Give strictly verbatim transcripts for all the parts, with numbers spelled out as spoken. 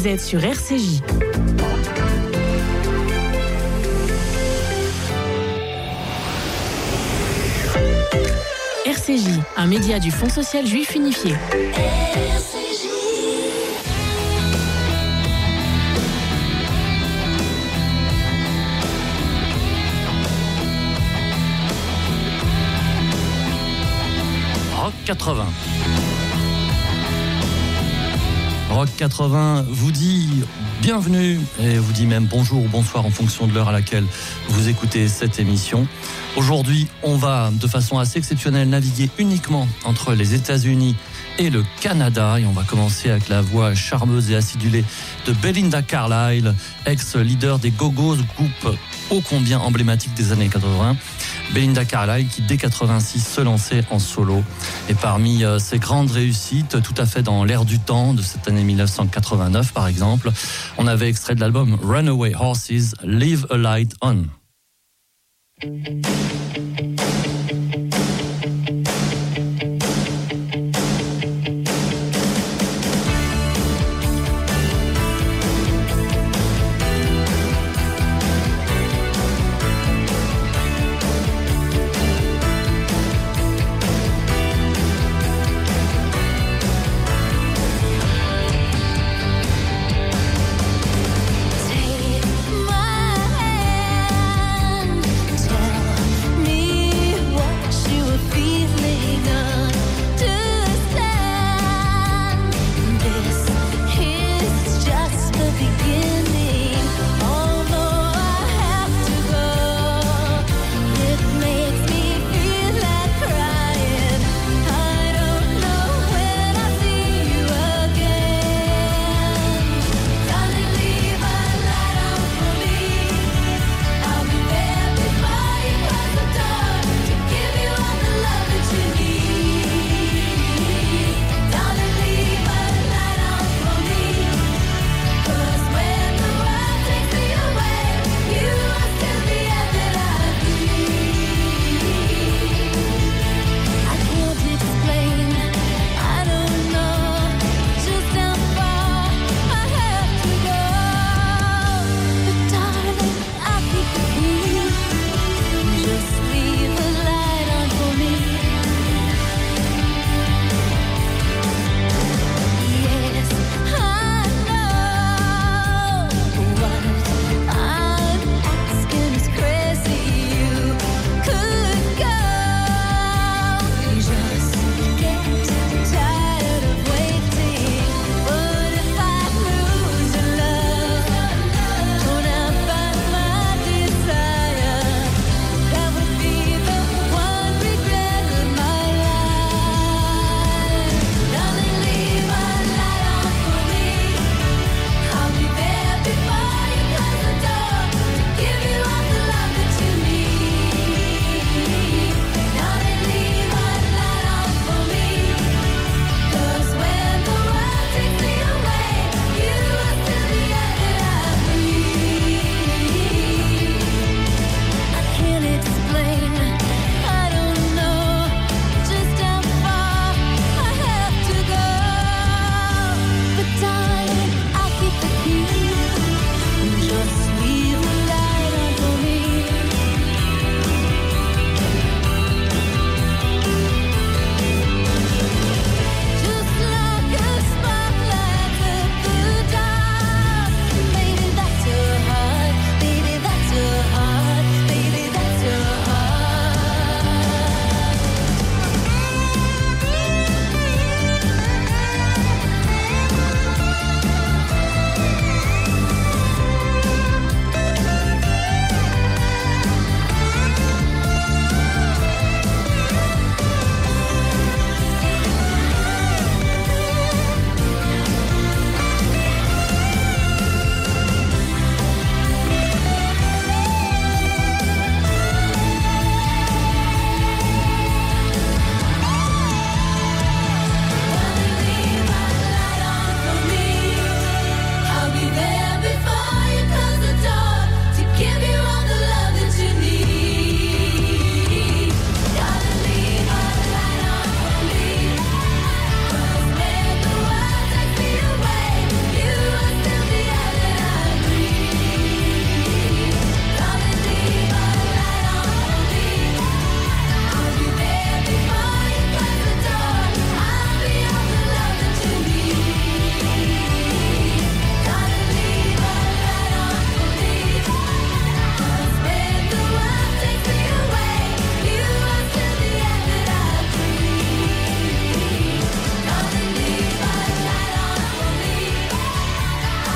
êtes sur R C J. R C J, un média du Fonds social juif unifié. Rock quatre-vingts. Rock quatre-vingts vous dit bienvenue et vous dit même bonjour ou bonsoir en fonction de l'heure à laquelle vous écoutez cette émission. Aujourd'hui, on va de façon assez exceptionnelle naviguer uniquement entre les États-Unis et le Canada et on va commencer avec la voix charmeuse et acidulée de Belinda Carlisle, ex-leader des Go-Go's, groupe ô combien emblématique des années quatre-vingts. Belinda Carlisle qui dès quatre-vingt-six se lançait en solo et parmi euh, ses grandes réussites tout à fait dans l'air du temps de cette année dix-neuf cent quatre-vingt-neuf par exemple, on avait extrait de l'album Runaway Horses, Leave a Light On. Take my hand, tell me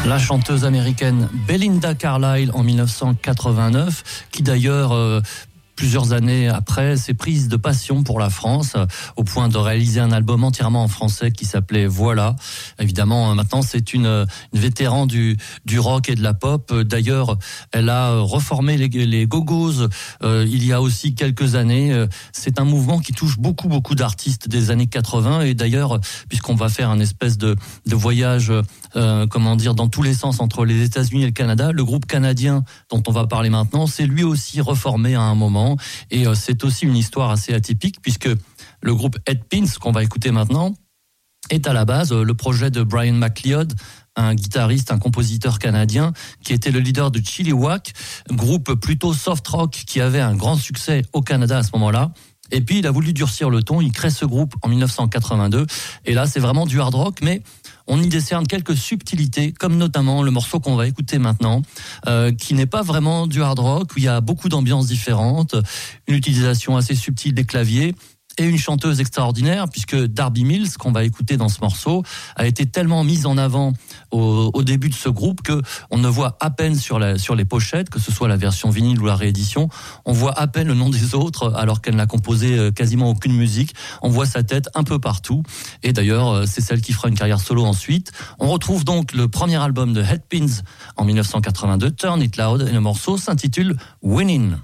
La chanteuse américaine Belinda Carlisle en dix-neuf cent quatre-vingt-neuf, qui d'ailleurs... Euh, Plusieurs années après, s'est prise de passion pour la France, au point de réaliser un album entièrement en français qui s'appelait Voilà. Évidemment, maintenant, c'est une, une vétéran du, du rock et de la pop. D'ailleurs, elle a reformé les, les Go-Go's euh, il y a aussi quelques années. C'est un mouvement qui touche beaucoup, beaucoup d'artistes des années quatre-vingts. Et d'ailleurs, puisqu'on va faire un espèce de, de voyage, euh, comment dire, dans tous les sens entre les États-Unis et le Canada, le groupe canadien dont on va parler maintenant, c'est lui aussi reformé à un moment. Et c'est aussi une histoire assez atypique puisque le groupe Headpins, qu'on va écouter maintenant, est à la base le projet de Brian McLeod, un guitariste, un compositeur canadien qui était le leader de Chilliwack, groupe plutôt soft rock qui avait un grand succès au Canada à ce moment-là. Et puis il a voulu durcir le ton, il crée ce groupe en dix-neuf cent quatre-vingt-deux. Et là c'est vraiment du hard rock, mais on y décerne quelques subtilités, comme notamment le morceau qu'on va écouter maintenant, euh, qui n'est pas vraiment du hard rock, où il y a beaucoup d'ambiances différentes, une utilisation assez subtile des claviers, et une chanteuse extraordinaire, puisque Darby Mills, qu'on va écouter dans ce morceau, a été tellement mise en avant au, au début de ce groupe que on ne voit à peine sur, la, sur les pochettes, que ce soit la version vinyle ou la réédition, on voit à peine le nom des autres, alors qu'elle n'a composé quasiment aucune musique. On voit sa tête un peu partout, et d'ailleurs, c'est celle qui fera une carrière solo ensuite. On retrouve donc le premier album de Headpins en dix-neuf cent quatre-vingt-deux, Turn It Loud, et le morceau s'intitule Winning.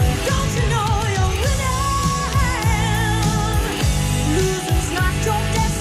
Don't you know you're winning? Losing's not your destiny.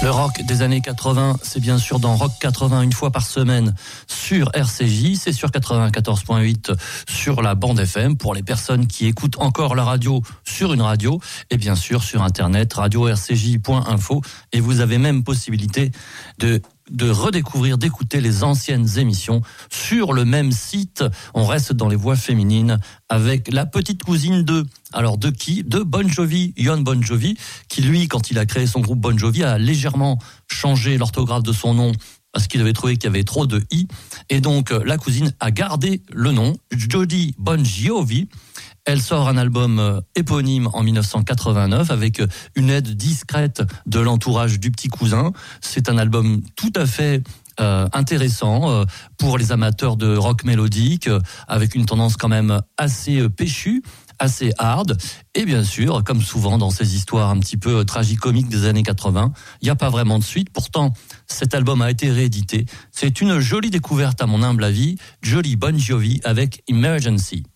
Le rock des années quatre-vingts, c'est bien sûr dans Rock quatre-vingts une fois par semaine sur R C J, c'est sur quatre-vingt-quatorze point huit sur la bande F M pour les personnes qui écoutent encore la radio sur une radio et bien sûr sur internet radio r c j point info et vous avez même possibilité de de redécouvrir, d'écouter les anciennes émissions sur le même site. On reste dans les voix féminines avec la petite cousine de, alors de qui? De Bon Jovi, Jon Bon Jovi, qui lui, quand il a créé son groupe Bon Jovi, a légèrement changé l'orthographe de son nom parce qu'il avait trouvé qu'il y avait trop de i. Et donc, la cousine a gardé le nom, Jody Bon Jovi. Elle sort un album éponyme en dix-neuf cent quatre-vingt-neuf avec une aide discrète de l'entourage du petit cousin. C'est un album tout à fait euh, intéressant euh, pour les amateurs de rock mélodique, euh, avec une tendance quand même assez euh, péchue, assez hard. Et bien sûr, comme souvent dans ces histoires un petit peu euh, tragicomiques des années quatre-vingts, il n'y a pas vraiment de suite. Pourtant, cet album a été réédité. C'est une jolie découverte à mon humble avis. Jody Bon Jovi avec Emergency.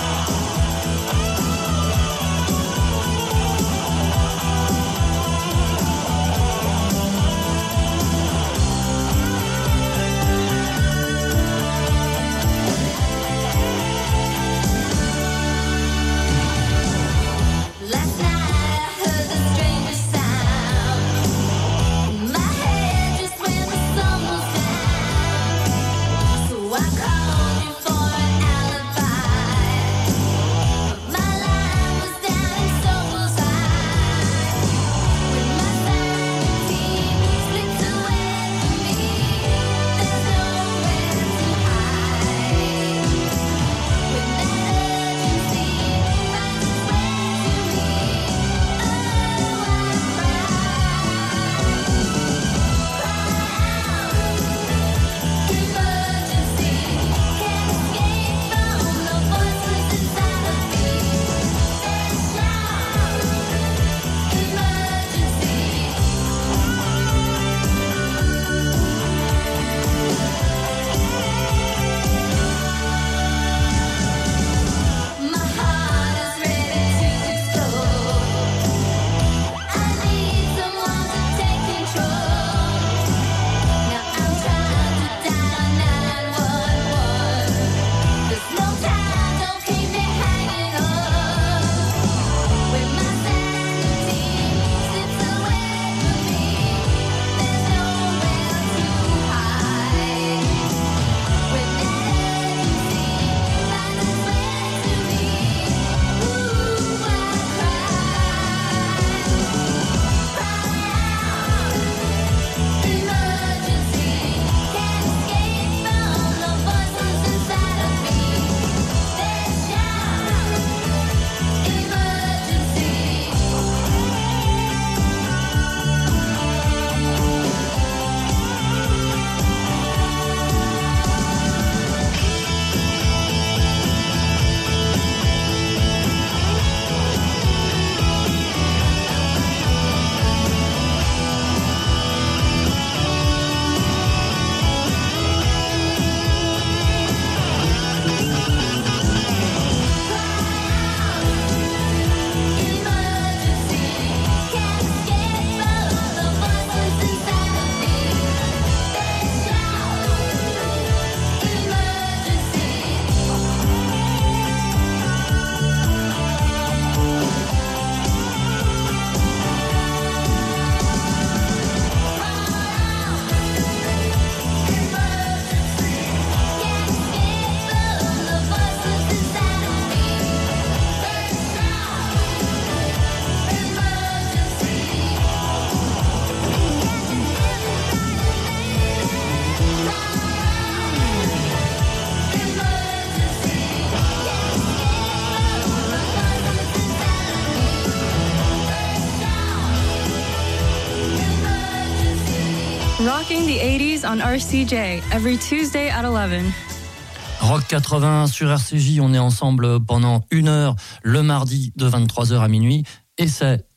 Rocking the eighties on R C J, every Tuesday at eleven. Rock quatre-vingts sur R C J, on est ensemble pendant une heure, le mardi de vingt-trois heures à minuit. Et c'est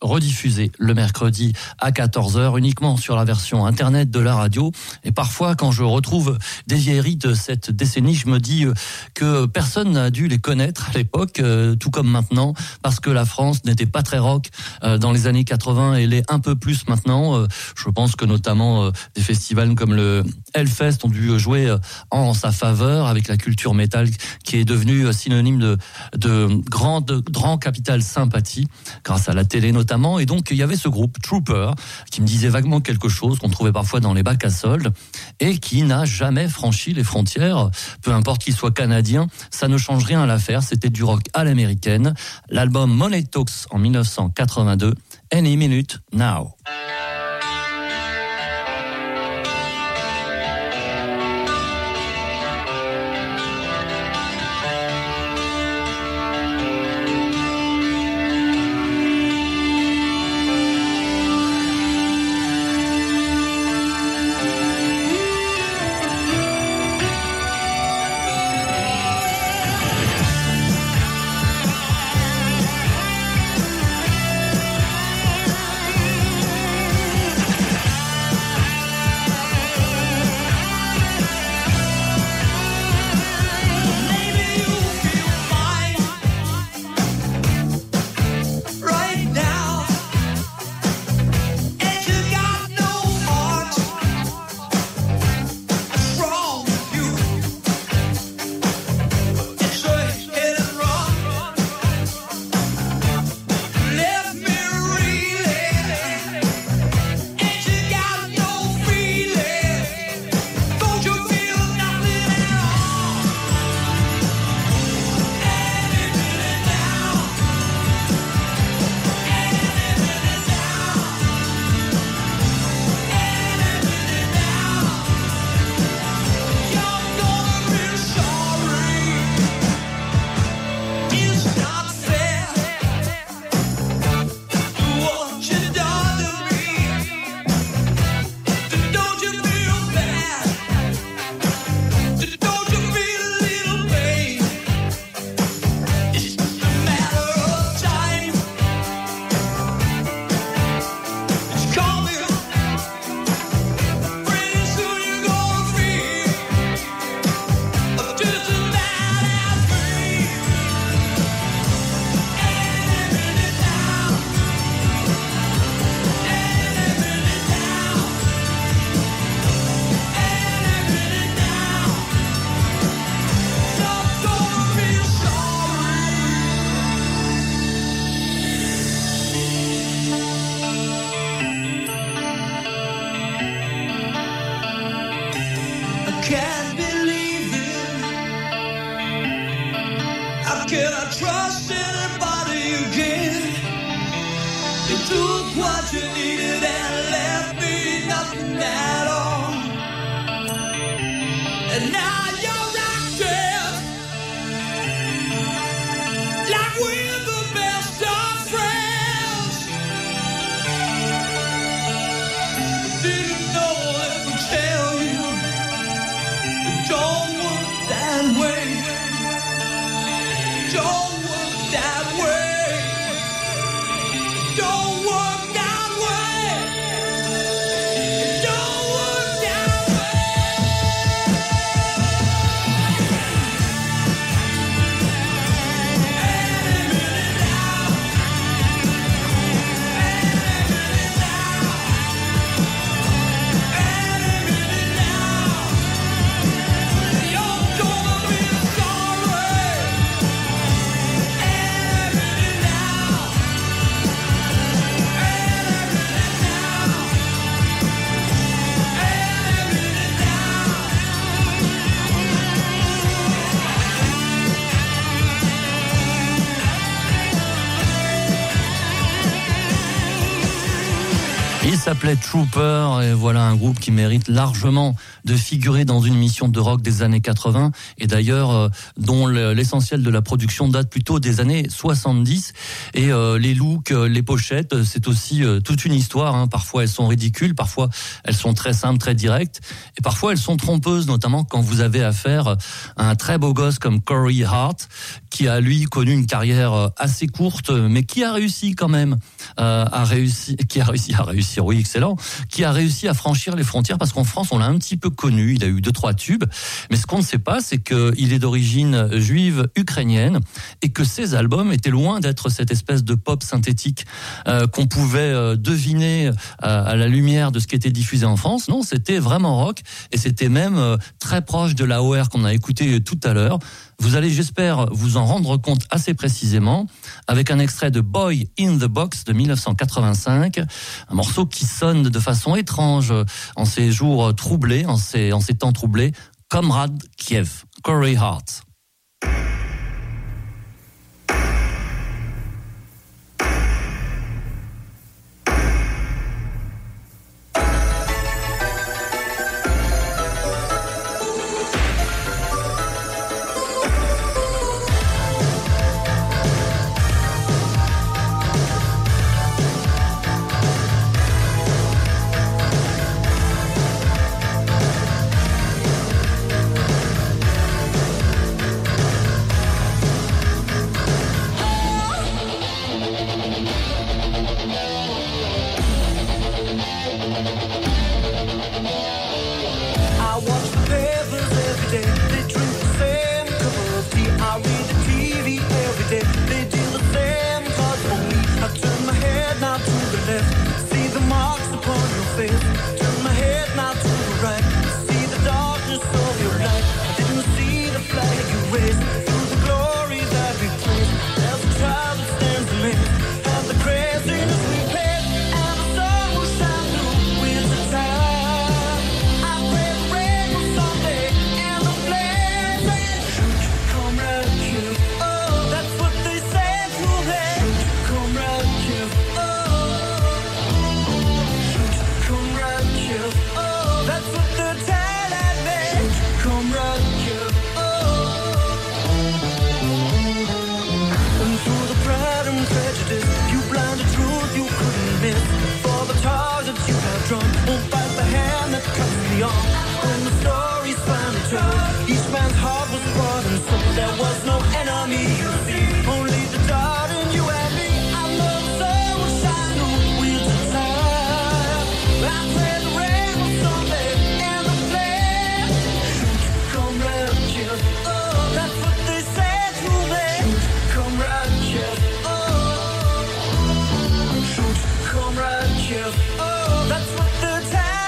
rediffusée le mercredi à quatorze heures, uniquement sur la version internet de la radio. Et parfois, quand je retrouve des vieilleries de cette décennie, je me dis que personne n'a dû les connaître à l'époque, tout comme maintenant, parce que la France n'était pas très rock dans les années quatre-vingts et l'est un peu plus maintenant. Je pense que notamment des festivals comme le Hellfest ont dû jouer en sa faveur, avec la culture métal qui est devenue synonyme de, de grande, grand capital sympathie, grâce à la télé notamment. Et donc, il y avait ce groupe, Trooper, qui me disait vaguement quelque chose, qu'on trouvait parfois dans les bacs à soldes, et qui n'a jamais franchi les frontières. Peu importe qu'il soit canadien, ça ne change rien à l'affaire. C'était du rock à l'américaine. L'album Money Talks en dix-neuf cent quatre-vingt-deux, Any Minute Now. Il s'appelait Trooper et voilà un groupe qui mérite largement de figurer dans une émission de rock des années quatre-vingts et d'ailleurs euh, dont l'essentiel de la production date plutôt des années soixante-dix et euh, les looks, les pochettes, c'est aussi euh, toute une histoire. Hein. Parfois elles sont ridicules, parfois elles sont très simples, très directes et parfois elles sont trompeuses, notamment quand vous avez affaire à un très beau gosse comme Corey Hart qui a lui connu une carrière assez courte mais qui a réussi quand même euh, à réussir, qui a réussi à réussir oui, excellent, qui a réussi à franchir les frontières parce qu'en France, on l'a un petit peu connu, il a eu deux, trois tubes, mais ce qu'on ne sait pas, c'est qu'il est d'origine juive ukrainienne et que ses albums étaient loin d'être cette espèce de pop synthétique euh, qu'on pouvait euh, deviner euh, à la lumière de ce qui était diffusé en France. Non, c'était vraiment rock et c'était même euh, très proche de la O R qu'on a écouté tout à l'heure. Vous allez, j'espère, vous en rendre compte assez précisément avec un extrait de Boy in the Box de dix-neuf cent quatre-vingt-cinq, un morceau qui sonne de façon étrange en ces jours troublés, en ces, en ces temps troublés. Comrade Kiev, Corey Hart. Oh, that's what the time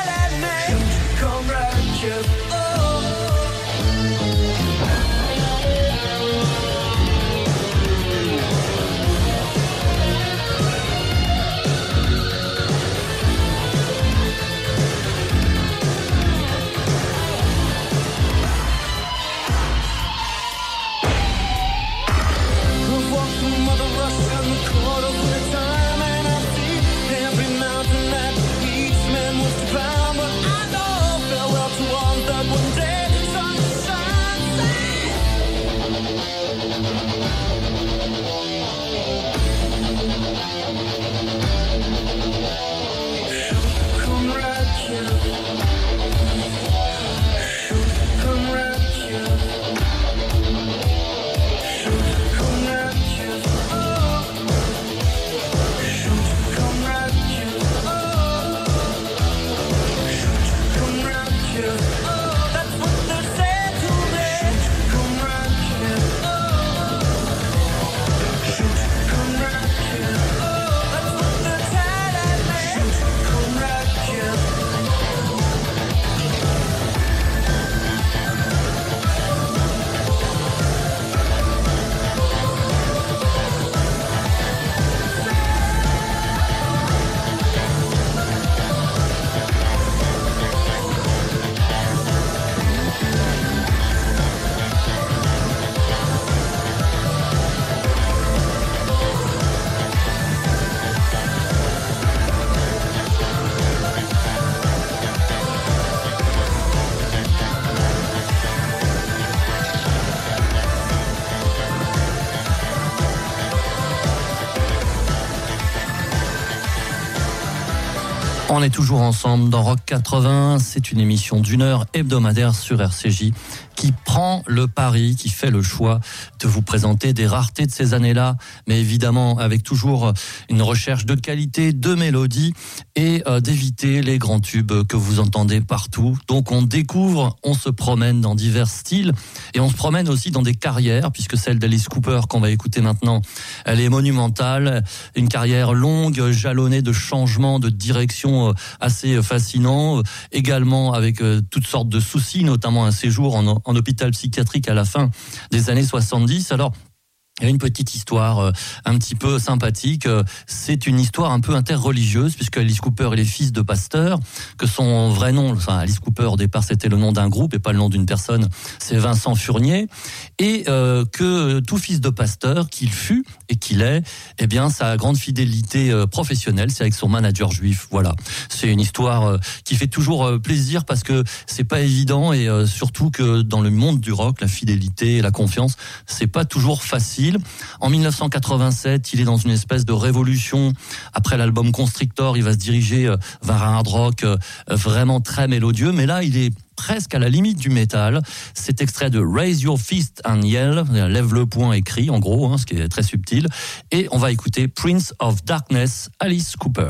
On est toujours ensemble dans Rock quatre-vingts, c'est une émission d'une heure hebdomadaire sur R C J qui prend le pari, qui fait le choix de vous présenter des raretés de ces années-là, mais évidemment avec toujours une recherche de qualité, de mélodie et euh, d'éviter les grands tubes que vous entendez partout. Donc on découvre, on se promène dans divers styles et on se promène aussi dans des carrières, puisque celle d'Alice Cooper qu'on va écouter maintenant, elle est monumentale, une carrière longue, jalonnée de changements de direction assez fascinants, également avec euh, toutes sortes de soucis, notamment un séjour en en hôpital psychiatrique à la fin des années soixante-dix. Alors, il y a une petite histoire euh, un petit peu sympathique. Euh, c'est une histoire un peu interreligieuse, puisque Alice Cooper est le fils de pasteur, que son vrai nom, enfin Alice Cooper au départ c'était le nom d'un groupe et pas le nom d'une personne, c'est Vincent Furnier, et euh, que tout fils de pasteur qu'il fut et qu'il est, eh bien sa grande fidélité euh, professionnelle, c'est avec son manager juif. Voilà, c'est une histoire euh, qui fait toujours euh, plaisir parce que c'est pas évident et euh, surtout que dans le monde du rock, la fidélité et la confiance, c'est pas toujours facile. En dix-neuf cent quatre-vingt-sept, il est dans une espèce de révolution. Après l'album Constrictor, il va se diriger vers un hard rock vraiment très mélodieux. Mais là, il est presque à la limite du métal. Cet extrait de Raise Your Fist and Yell, lève le poing et crie, en gros, hein, ce qui est très subtil. Et on va écouter Prince of Darkness, Alice Cooper.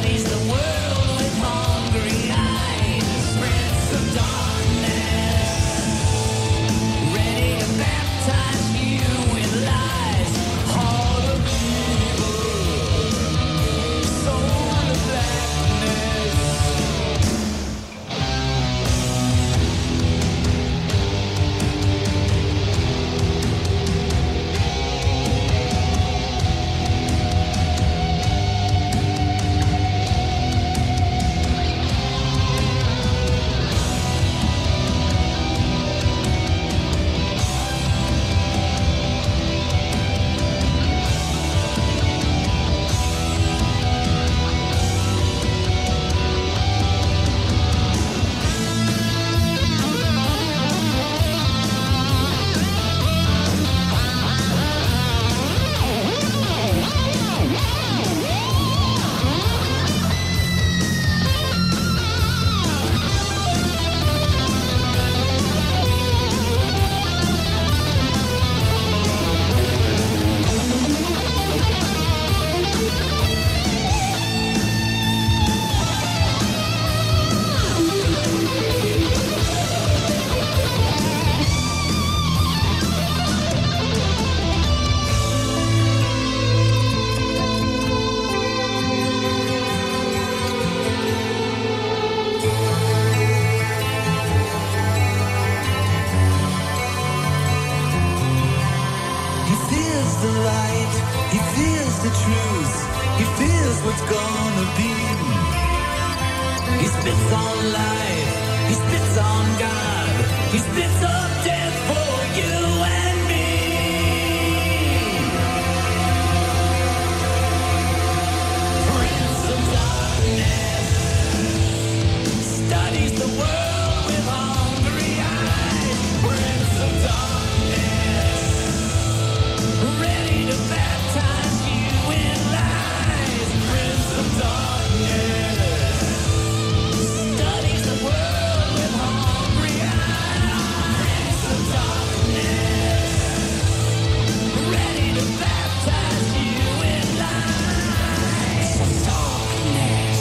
Darkness. spits on life, he spits on God, he spits up death for you and me. Prince of Darkness studies the world with hungry eyes. Prince of Darkness, ready to baptize you in lies. Prince of Darkness studies the world with hungry eyes. Prince of Darkness, ready to baptize you in lies. Darkness.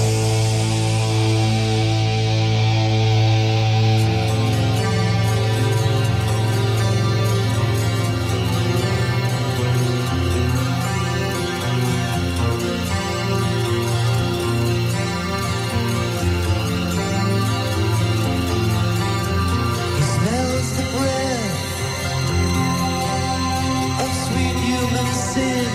He smells the breath of sweet human sin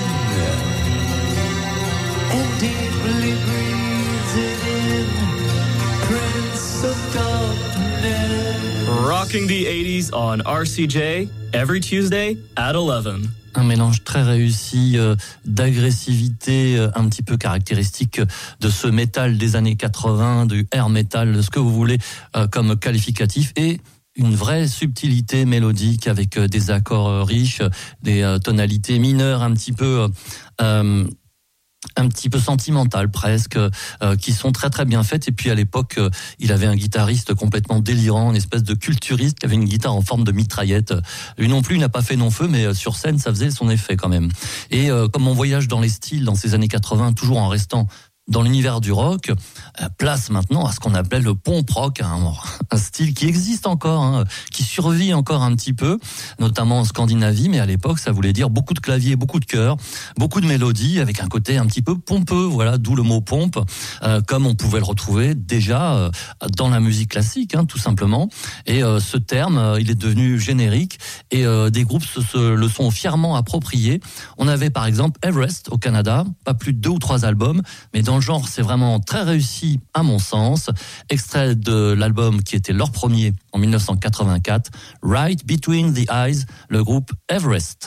and deeply breathes it in. Prince of Darkness. Rocking the eighties on R C J every Tuesday at eleven. Un mélange très réussi euh, d'agressivité euh, un petit peu caractéristique de ce métal des années quatre-vingts, du air metal, ce que vous voulez euh, comme qualificatif, et une vraie subtilité mélodique avec euh, des accords euh, riches, des euh, tonalités mineures un petit peu euh, un petit peu sentimentales presque, euh, qui sont très très bien faites. Et puis à l'époque, euh, il avait un guitariste complètement délirant, une espèce de culturiste qui avait une guitare en forme de mitraillette. Lui non plus, il n'a pas fait long feu, mais euh, sur scène, ça faisait son effet quand même. Et euh, comme on voyage dans les styles dans ces années quatre-vingts, toujours en restant dans l'univers du rock, euh, place maintenant à ce qu'on appelait le pop rock, hein, un style qui existe encore, hein, qui survit encore un petit peu, notamment en Scandinavie, mais à l'époque ça voulait dire beaucoup de claviers, beaucoup de chœurs, beaucoup de mélodies, avec un côté un petit peu pompeux, voilà, d'où le mot pompe, euh, comme on pouvait le retrouver déjà euh, dans la musique classique, hein, tout simplement. Et euh, ce terme, euh, il est devenu générique, et euh, des groupes se, se, le sont fièrement appropriés. On avait par exemple Everest au Canada, pas plus de deux ou trois albums, mais dans le genre, c'est vraiment très réussi à mon sens. Extrait de l'album qui était leur premier en dix-neuf cent quatre-vingt-quatre, Right Between the Eyes, le groupe Everest.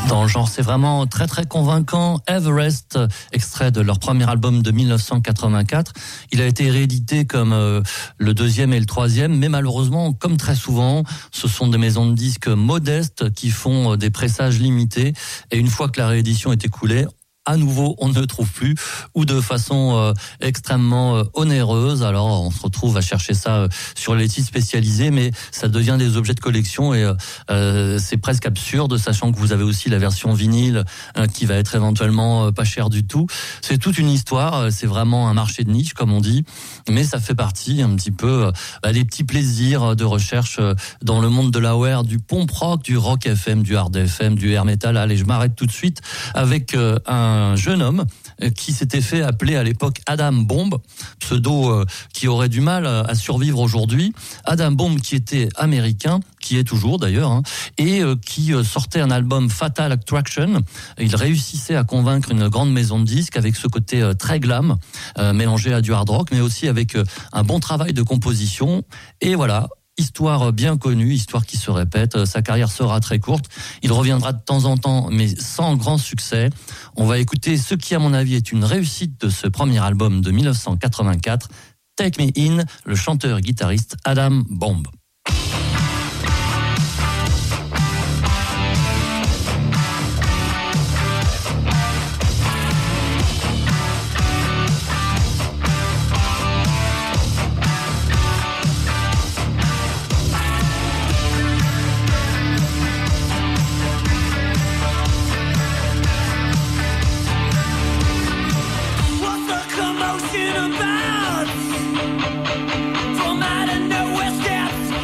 Dans le genre, c'est vraiment très très convaincant. Everest, extrait de leur premier album de dix-neuf cent quatre-vingt-quatre. Il a été réédité comme euh, le deuxième et le troisième, mais malheureusement, comme très souvent, ce sont des maisons de disques modestes qui font des pressages limités. Et une fois que la réédition est écoulée, à nouveau, on ne le trouve plus, ou de façon euh, extrêmement euh, onéreuse. Alors, on se retrouve à chercher ça euh, sur les sites spécialisés, mais ça devient des objets de collection et euh, c'est presque absurde, sachant que vous avez aussi la version vinyle euh, qui va être éventuellement euh, pas chère du tout. C'est toute une histoire, c'est vraiment un marché de niche, comme on dit, mais ça fait partie un petit peu euh, bah, des petits plaisirs de recherche euh, dans le monde de la wear, du pop rock, du rock F M, du hard F M, du air metal. Allez, je m'arrête tout de suite avec euh, un un jeune homme qui s'était fait appeler à l'époque Adam Bomb, pseudo qui aurait du mal à survivre aujourd'hui. Adam Bomb qui était américain, qui est toujours d'ailleurs, hein, et qui sortait un album Fatal Attraction. Il réussissait à convaincre une grande maison de disques avec ce côté très glam, euh, mélangé à du hard rock, mais aussi avec un bon travail de composition. Et voilà, histoire bien connue, histoire qui se répète. Sa carrière sera très courte. Il reviendra de temps en temps, mais sans grand succès. On va écouter ce qui, à mon avis, est une réussite de ce premier album de dix-neuf cent quatre-vingt-quatre. Take Me In, le chanteur et guitariste Adam Bomb. From out of nowhere steps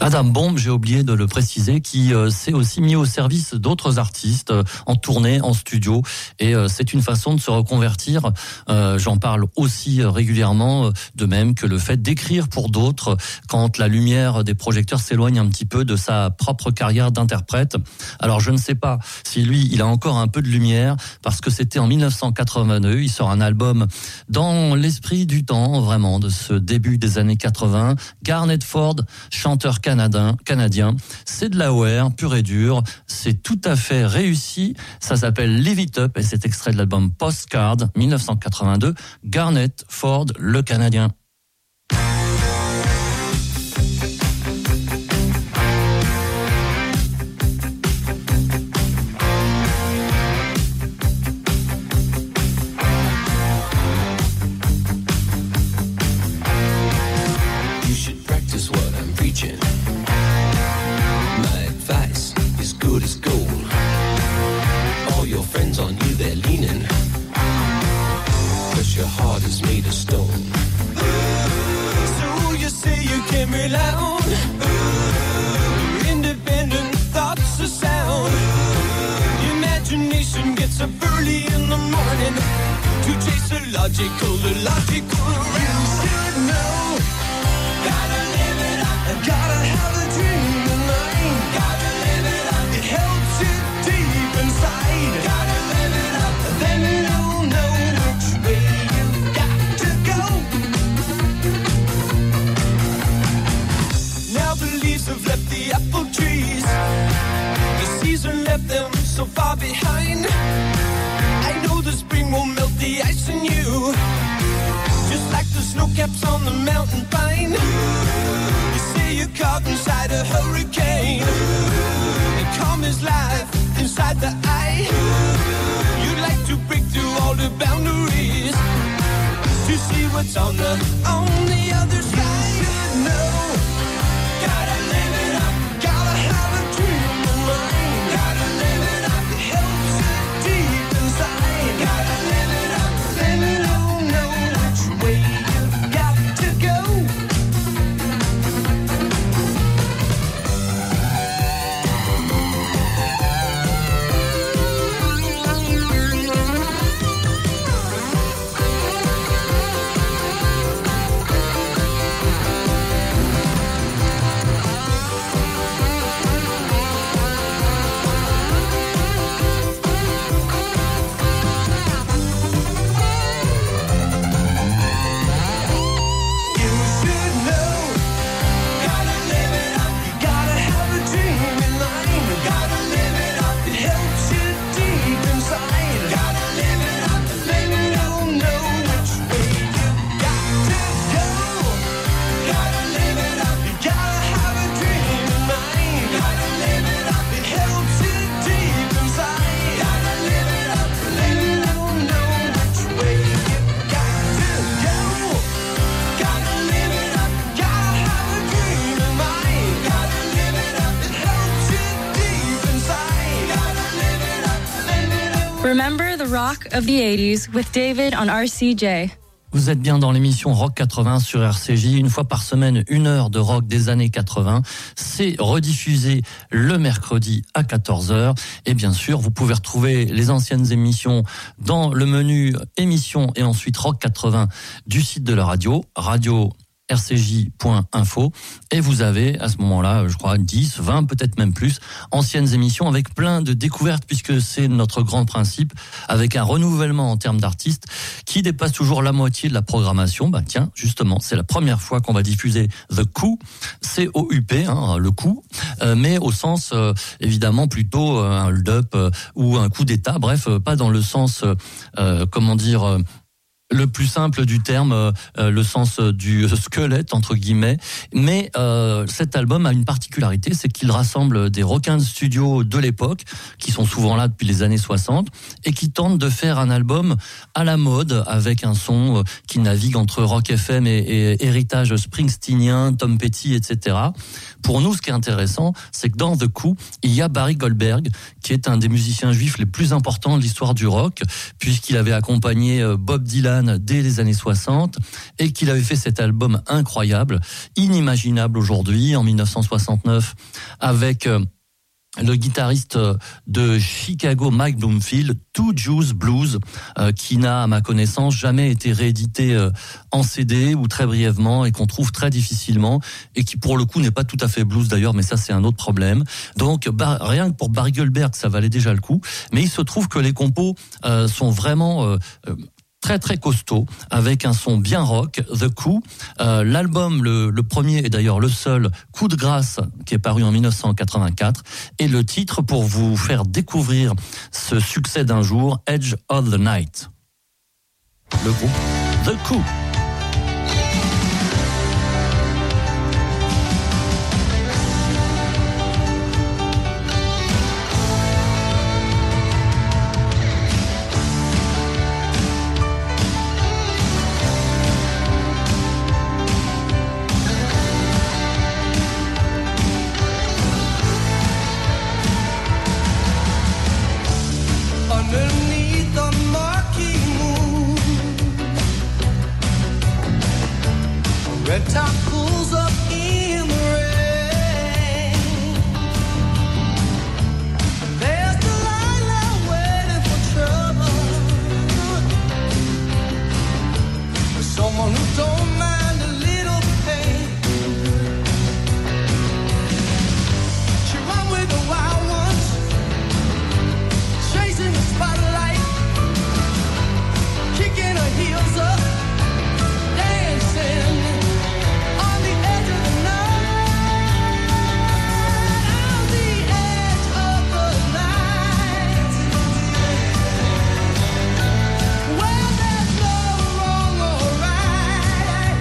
Adam Bomb, j'ai oublié de le préciser, qui euh, s'est aussi mis au service d'autres artistes euh, en tournée, en studio, et euh, c'est une façon de se reconvertir. Euh, j'en parle aussi euh, régulièrement, euh, de même que le fait d'écrire pour d'autres quand la lumière des projecteurs s'éloigne un petit peu de sa propre carrière d'interprète. Alors je ne sais pas si lui, il a encore un peu de lumière, parce que c'était en dix-neuf cent quatre-vingt-deux, il sort un album dans l'esprit du temps, vraiment, de ce début des années quatre-vingts. Garnet Ford, chanteur canadien, canadien, c'est de la O R pur et dur, c'est tout à fait réussi, ça s'appelle Live It Up et c'est extrait de l'album Postcard dix-neuf cent quatre-vingt-deux, Garnet Ford, le Canadien. Logical, the logical you should know. Gotta live it up. Gotta have a dream in mind. Gotta live it up. It helps you deep inside. Gotta live it up. Then you'll know which way you got to go. Now the leaves have left the apple trees. The season left them so far behind. I know the spring will melt the ice in you, just like the snow caps on the mountain pine. You say you're caught inside a hurricane, and calm is life inside the eye. You'd like to break through all the boundaries to see what's on the on the other side. You should know. Gotta live it up. Gotta have a dream in mind. Gotta live it up. It helps you deep inside. Gotta live it up. Then you'll know which way you've got to go. Remember the rock of the eighties with David on R C J. Vous êtes bien dans l'émission Rock quatre-vingts sur R C J. Une fois par semaine, une heure de rock des années quatre-vingts. C'est rediffusé le mercredi à quatorze heures. Et bien sûr, vous pouvez retrouver les anciennes émissions dans le menu émissions et ensuite Rock quatre-vingts du site de la radio, radio r c j point info, et vous avez à ce moment-là, je crois, dix, vingt, peut-être même plus, anciennes émissions avec plein de découvertes, puisque c'est notre grand principe, avec un renouvellement en termes d'artistes qui dépasse toujours la moitié de la programmation. Bah tiens, justement, c'est la première fois qu'on va diffuser The Coup, C O U P, hein, le coup, euh, mais au sens, euh, évidemment, plutôt euh, un hold-up euh, ou un coup d'État, bref, euh, pas dans le sens, euh, comment dire... Euh, le plus simple du terme, euh, le sens du squelette entre guillemets, mais euh, cet album a une particularité, c'est qu'il rassemble des requins de studio de l'époque qui sont souvent là depuis les années soixante et qui tentent de faire un album à la mode avec un son qui navigue entre rock F M et, et héritage springsteenien, Tom Petty, et cetera. Pour nous, ce qui est intéressant, c'est que dans The Coup, il y a Barry Goldberg, qui est un des musiciens juifs les plus importants de l'histoire du rock, puisqu'il avait accompagné Bob Dylan, Dylan dès les années soixante et qu'il avait fait cet album incroyable, inimaginable aujourd'hui, en dix-neuf cent soixante-neuf, avec euh, le guitariste de Chicago, Mike Bloomfield, Two Jews Blues, euh, qui n'a, à ma connaissance, jamais été réédité euh, en C D ou très brièvement et qu'on trouve très difficilement et qui, pour le coup, n'est pas tout à fait blues d'ailleurs, mais ça, c'est un autre problème. Donc, bah, rien que pour Barry Goldberg, ça valait déjà le coup. Mais il se trouve que les compos euh, sont vraiment... Euh, euh, très très costaud, avec un son bien rock, The Coup. Euh, l'album, le, le premier et d'ailleurs le seul, Coup de grâce, qui est paru en dix-neuf cent quatre-vingt-quatre, et le titre pour vous faire découvrir ce succès d'un jour, Edge of the Night. Le groupe The Coup. Underneath the marquee moon, red top pulls up in the rain. There's Delilah waiting for trouble, for someone who don't mind a little pain. She run with the wild ones, chasing the spotlight, kicking her heels up, dancing on the edge of the night, on the edge of the night, where there's no wrong or right.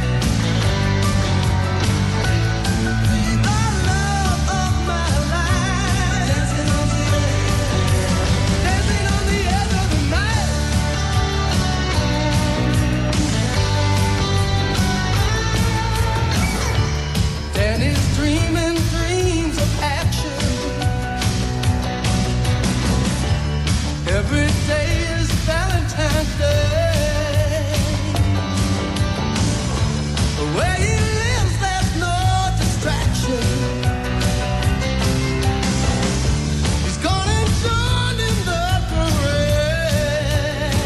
Be the love of my life, dancing on the dancing on the edge of the night. Danny's dreaming dreams of action. Every day is Valentine's Day. Where he lives, there's no distraction. He's gonna join in the parade.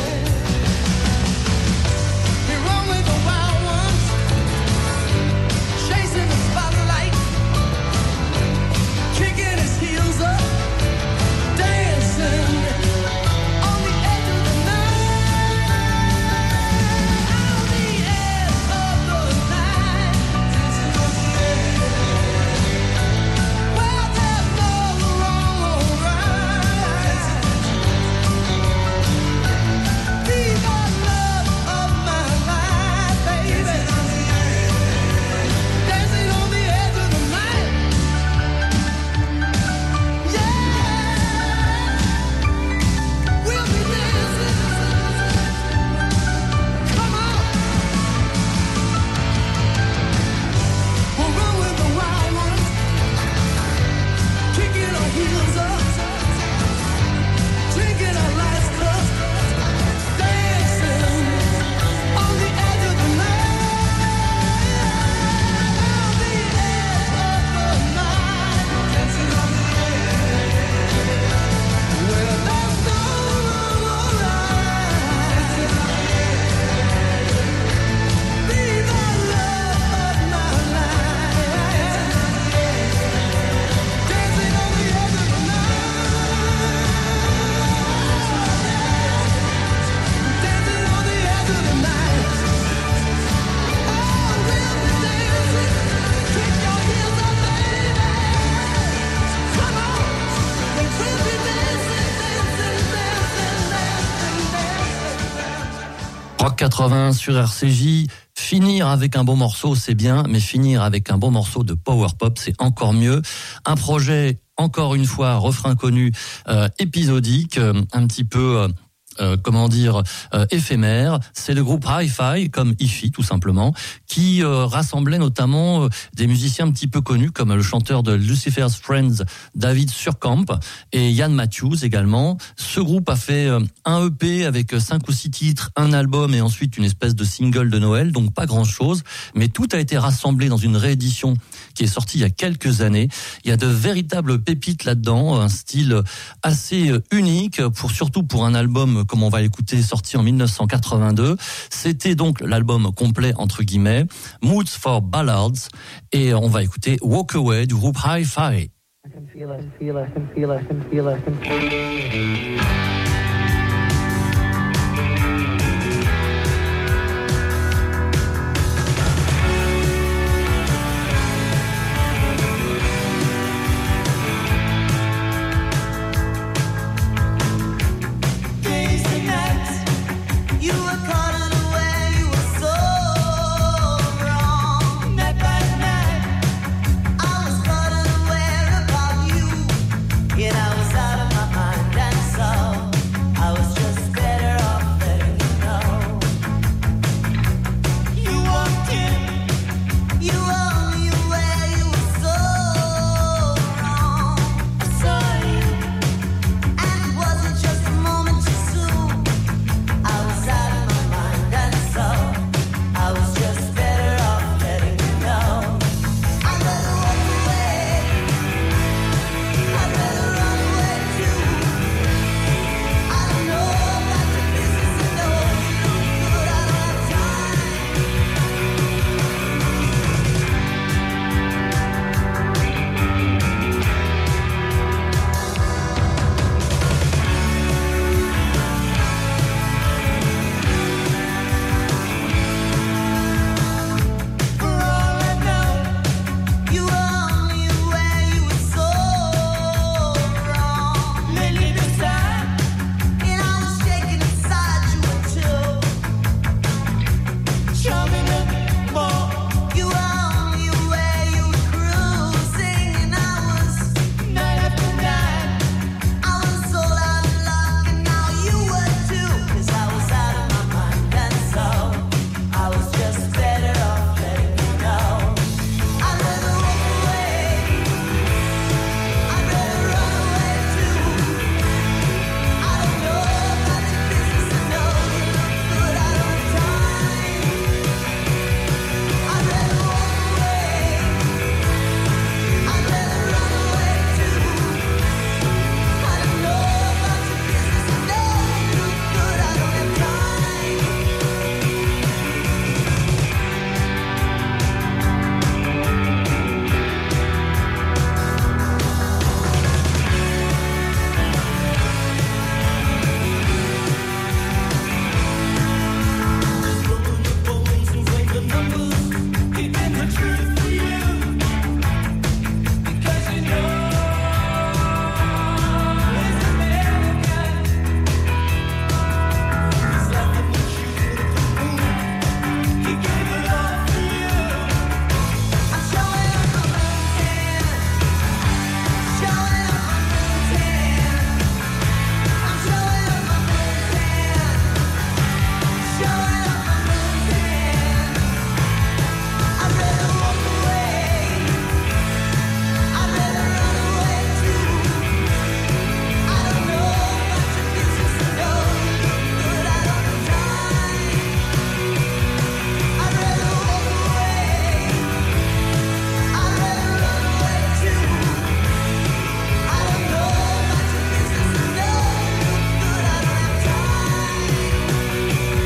He run with the wild ones, chasing the spotlight, kicking his heels up, dancing on the edge of the night, on the edge of the night, dancing on the edge, where there's no wrong or right. Be the love of my life, baby, dancing on the edge of the night. Yeah, we'll be dancing. Come on, we'll run with the wild ones, kicking our heels up, drinking our last cup, dancing on the edge of the night, on the edge of the night, dancing on the edge, where there's no wrong or right. Be the love of my life, dancing on the edge of the night, dancing on the edge of the night. Oh, we'll be dancing, kick your heels up, baby. Come on, we'll be dancing, dancing, dancing, dancing, dancing. Rock quatre-vingts sur R C J. Finir avec un bon morceau, c'est bien, mais finir avec un bon morceau de power pop, c'est encore mieux. Un projet, encore une fois, refrain connu, euh, épisodique, euh, un petit peu... euh, euh, comment dire, euh, éphémère. C'est le groupe Hi-Fi, comme Hi-Fi tout simplement, qui euh, rassemblait notamment euh, des musiciens un petit peu connus, comme le chanteur de Lucifer's Friends, David Surkamp, et Ian Matthews également. Ce groupe a fait euh, un E P avec cinq ou six titres, un album et ensuite une espèce de single de Noël, donc pas grand-chose, mais tout a été rassemblé dans une réédition qui est sortie il y a quelques années. Il y a de véritables pépites là-dedans, un style assez unique, pour surtout pour un album comme on va l'écouter, sorti en dix-neuf cent quatre-vingt-deux. C'était donc l'album complet entre guillemets, Moods for Ballads, et on va écouter Walk Away du groupe Hi-Fi. I can feel it, feel it, can feel it, can feel it, can feel it. Yeah, I was out of my mind, and so I was just better off letting you know. You walked in, you only where you were so wrong. I saw you, and it wasn't just a moment too soon. I was out of my mind, and so I was just better off letting you know. I let her walk away. I let her run away too. I don't know about your business, I know you look good, I don't have time. For all I know, you were only where you were so wrong. Lately this time, and I was shaking inside you were too. Show me the more. You were only where you were cruising, and I was night after night. I was so out of luck, and now you were too. 'Cause I was out of my mind, and so I was just better off letting you know. I let her walk away. I let her run away too. I don't know about your business, I know you look good, I don't have time. I let her walk away. I let her run away too. I don't know about your business, I know you look good, I don't have time. I'm showing up my mountain, showing up my mountain. I'm showing up my mountain, showing up my mountain. I'd rather walk away, I'd rather run away too. I don't know about your business, I know you look good, I don't have time. I'd rather walk away, I'd rather run away too. I don't know about your business, I know you look good, I don't have time.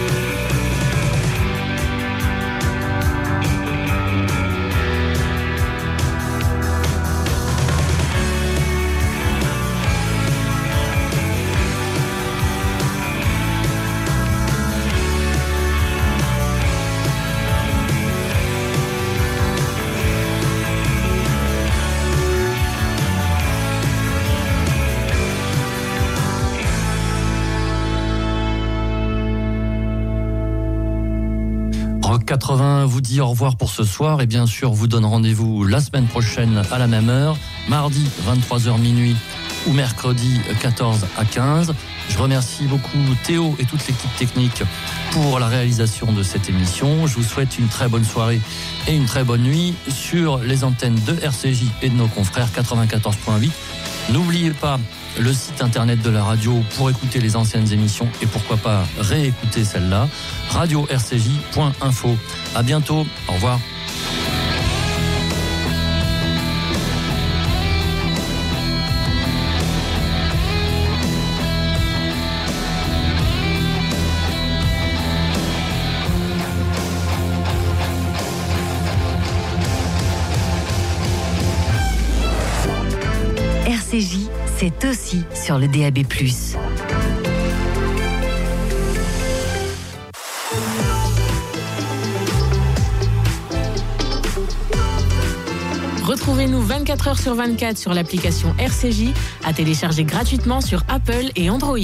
Rock quatre-vingts vous dit au revoir pour ce soir et bien sûr vous donne rendez-vous la semaine prochaine à la même heure, mardi vingt-trois heures minuit ou mercredi quatorze à quinze. Je remercie beaucoup Théo et toute l'équipe technique pour la réalisation de cette émission. Je vous souhaite une très bonne soirée et une très bonne nuit sur les antennes de R C J et de nos confrères quatre-vingt-quatorze point huit. N'oubliez pas le site internet de la radio pour écouter les anciennes émissions et pourquoi pas réécouter celle-là, radio r c j point info. À bientôt, au revoir. R C J, c'est aussi sur le D A B plus. Retrouvez-nous vingt-quatre heures sur vingt-quatre sur l'application R C J, à télécharger gratuitement sur Apple et Android.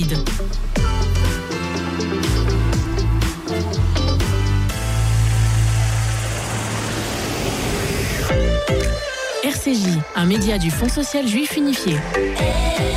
R C J, un média du Fonds social juif unifié.